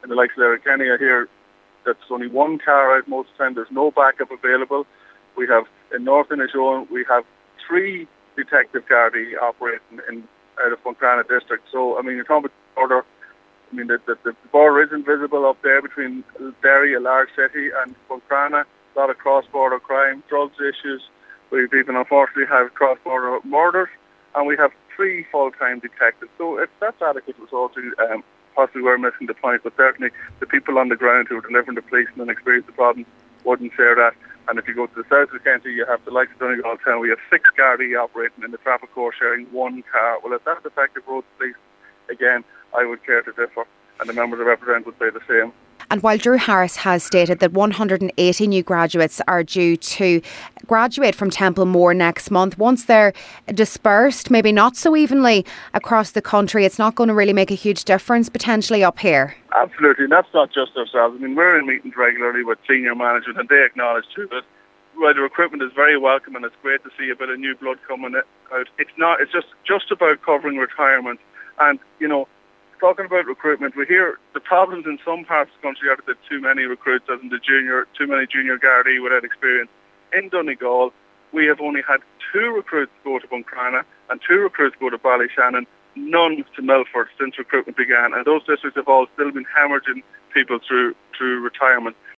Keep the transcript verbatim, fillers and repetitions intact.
in the likes of Letterkenny, I hear that's only one car out most of the time. There's no backup available. We have, in North Inishowen, we have three detective Gardaí operating in out of Buncrana district. So, I mean, you're talking about the border. I mean, the, the, the border isn't visible up there between Derry, a large city, and Buncrana. A lot of cross-border crime, drugs issues. We've even, unfortunately, have cross-border murders, and we have three full-time detectives. So if that's adequate resources, um, possibly we're missing the point, but certainly the people on the ground who are delivering the police and experience the problem wouldn't share that. And if you go to the south of the county, you have the likes of Donegal Town. We have six Gardaí operating in the traffic course sharing one car. Well, if that's effective road police, again, I would care to differ, and the members of represent would say the same. And while Drew Harris has stated that one hundred eighty new graduates are due to graduate from Templemore next month, once they're dispersed, maybe not so evenly across the country, it's not going to really make a huge difference potentially up here. Absolutely, and that's not just ourselves. I mean, we're in meetings regularly with senior management, and they acknowledge too that while the recruitment is very welcome and it's great to see a bit of new blood coming out, it's not. It's just just about covering retirement. And you know, talking about recruitment, we hear the problems in some parts of the country are that too many recruits, as in the junior, too many junior Gardaí without experience. In Donegal, we have only had two recruits go to Buncrana and two recruits go to Ballyshannon, none to Milford since recruitment began, and those districts have all still been hemorrhaging people through through retirement.